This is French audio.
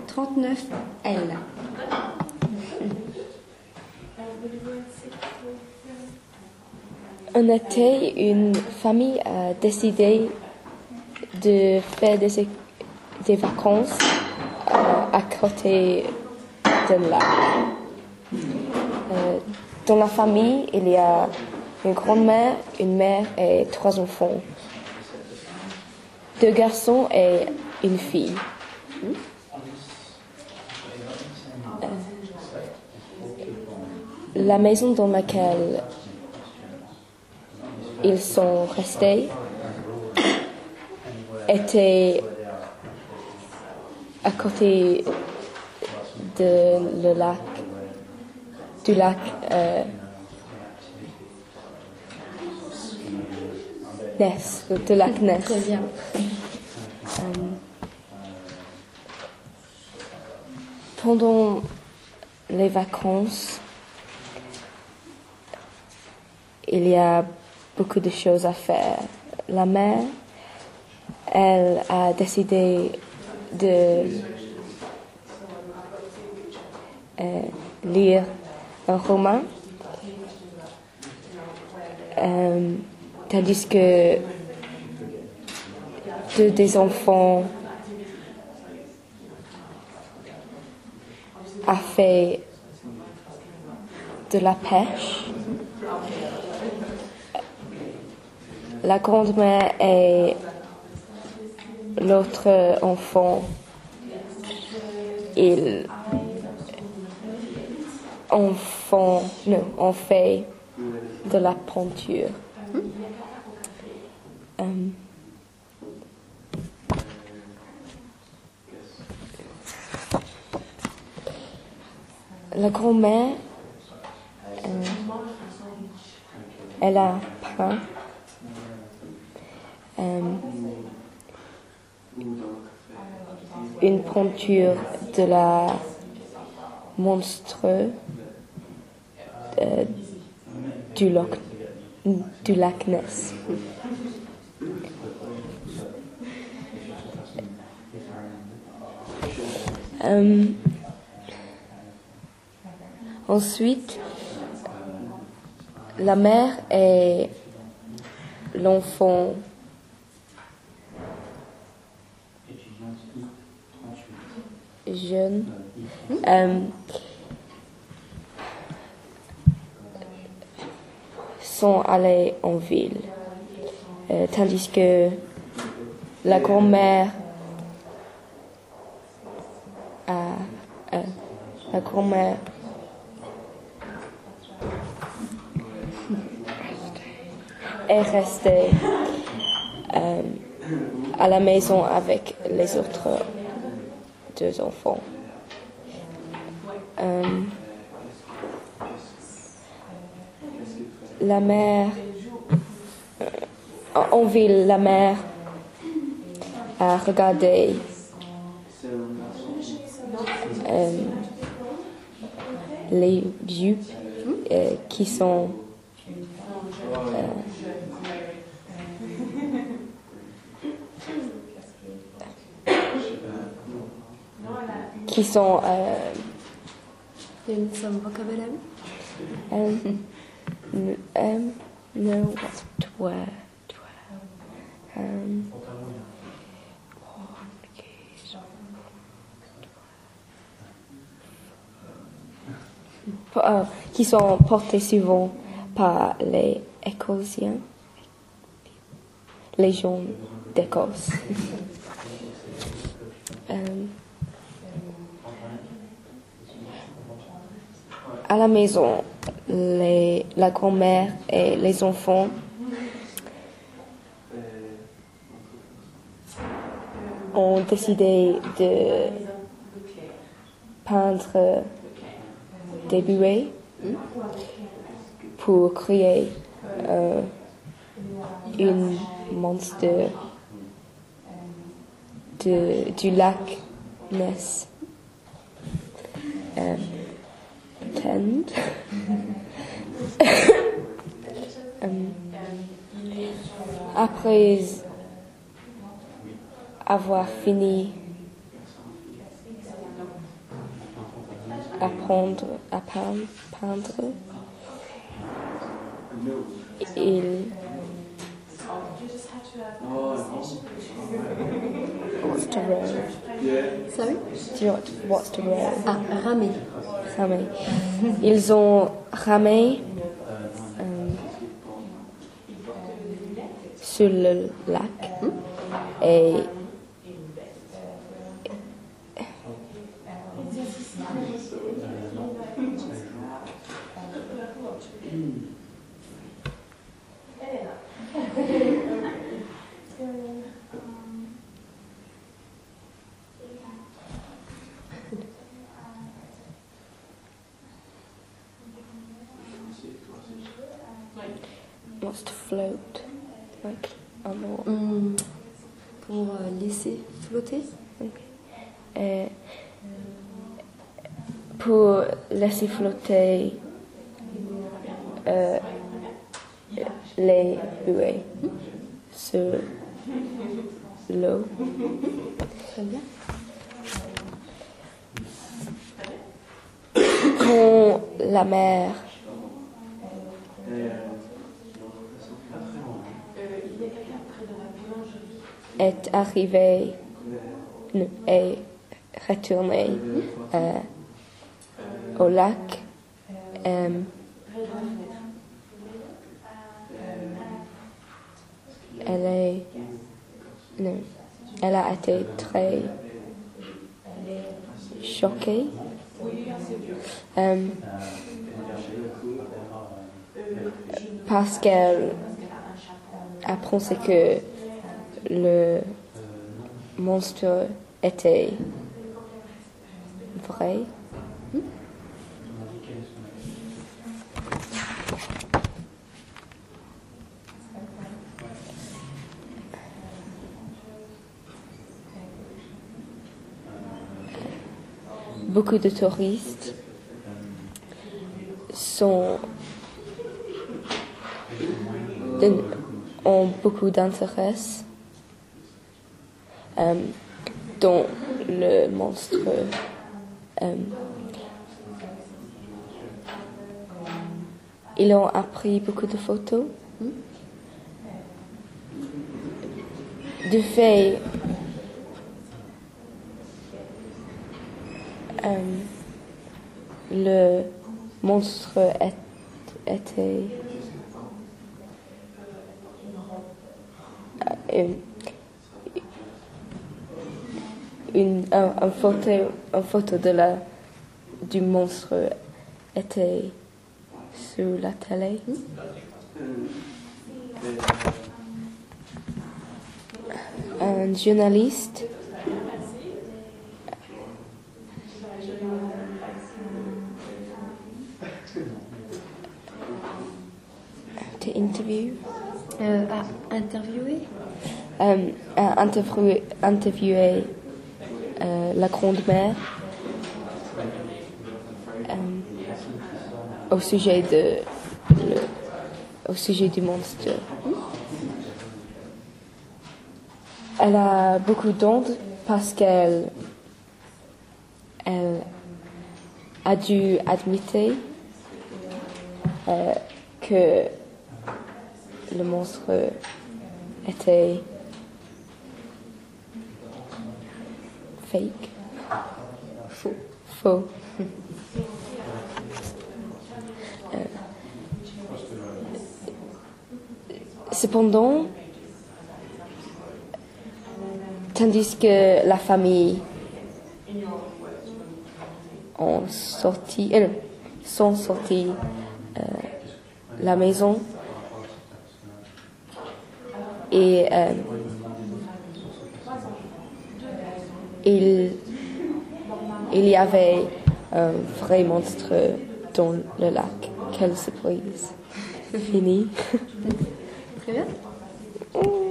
39L. Un été, une famille a décidé de faire des vacances à côté d'un lac. Dans la famille, il y a une grand-mère, une mère et 3 enfants. 2 garçons et une fille. La maison dans laquelle ils sont restés était à côté du lac Ness, du lac Ness. Très bien. Pendant les vacances, il y a beaucoup de choses à faire. La mère, elle a décidé de lire un roman, tandis que 2 des enfants a fait de la pêche. La grand-mère et l'autre enfant, ils ont fait de la peinture. La grand-mère, elle a peint une peinture de la monstre du lac Ness. Ensuite, la mère et l'enfant jeune sont allés en ville, tandis que la grand-mère est restée à la maison avec les autres 2 enfants. La mère, en ville, la mère a regardé les jupes qui sont In some vocabulary? No, what's twelve? Qui sont portés souvent par les Écossais, les gens d'Écosse. À la maison, la grand-mère et les enfants ont décidé de peindre des buées pour créer une monstre du lac Ness. Après avoir fini apprendre à peindre. Il... What's to row? Sorry? Do you know what's to row? Ah, ramer. Ramer. Ils ont ramé sur le lac et wants to float, like on the water. Pour laisser flotter. Okay. Pour laisser flotter les buées sur l'eau. Très bien. Quand la mer est arrivée et retournée au lac, elle a été très choquée. Parce qu'elle a pensé que le monstre était vrai. Beaucoup de touristes ont beaucoup d'intérêt dans le monstre. Ils ont appris beaucoup de photos. De fait, le monstre était une photo du monstre était sur la télé. Un journaliste to interview À interviewer. a interviewé la grand-mère au sujet du monstre. Elle a beaucoup d'honte parce qu'elle a dû admettre que le monstre était fake. Faux. Cependant, tandis que la famille sont sortis la maison et il y avait un vrai monstre dans le lac. Quelle surprise. Fini. Très bien.